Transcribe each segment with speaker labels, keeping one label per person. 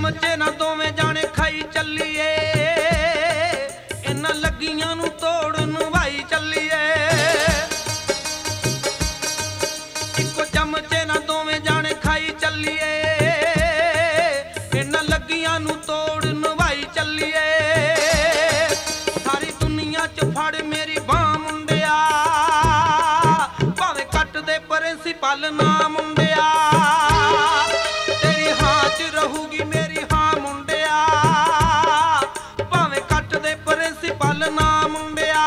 Speaker 1: चमचे ना दोवें जाने खाई चलिए, इन्हां लगियां नूं तोड़न भाई चलिए। इको चमचे ना दोवें जाने खाई चलिए, इन्हां लगियां नूं तोड़न भाई चलिए। सारी दुनिया च फड़ मेरी बां मुंडिया, भावें कट दे प्रिंसिपल ना मुंडिया, तेरी हां च रहूगी मेरी हां मुंडिया, भावें कट दे प्रिंसिपल ना मुंडिया।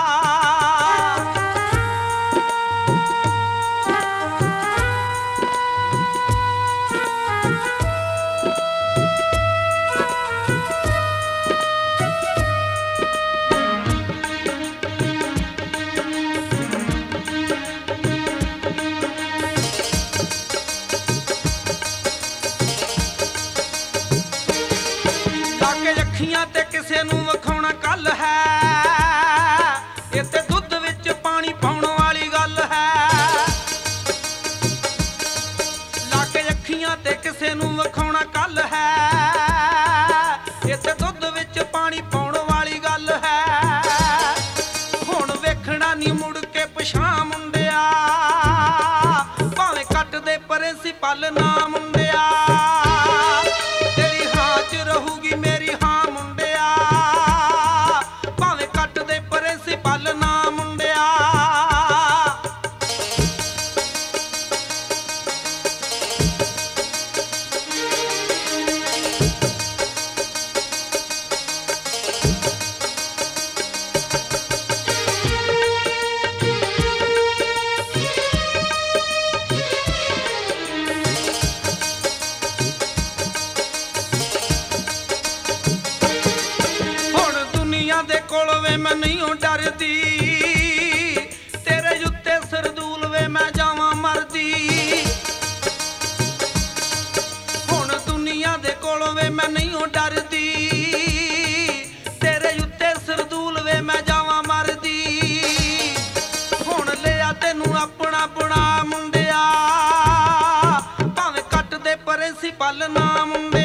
Speaker 1: अखियां ते किसे नूं वखाउणा कल है, इह ते दुध विच पानी पाउण वाली गल है। लाके अखियां ते किसे नूं वखाउणा कल है, इह ते दुध विच पानी पाउण वाली गल है। हुण वेखणा नी मुड़ के पछां मुंडिया, भावें कट दे प्रिंसिपल ना मुंडिया, तेरी हां च रहूगी मेरी हां मुंडिया, भावें कट दे प्रिंसिपल ना मुंडिया। हुण दुनिया दे कोल वे मैं नहीं डरदी, तेरे उत्ते सरदूल वे मैं जावां मरदी। हुण दुनिया दे कोल वे मैं नहीं डरदी, तेरे उत्ते सरदूल वे मैं जावां मरदी। हुण लिया तैनूं अपना बना मुंडिया, भावें कट दे प्रिंसिपल ना मुंडिया।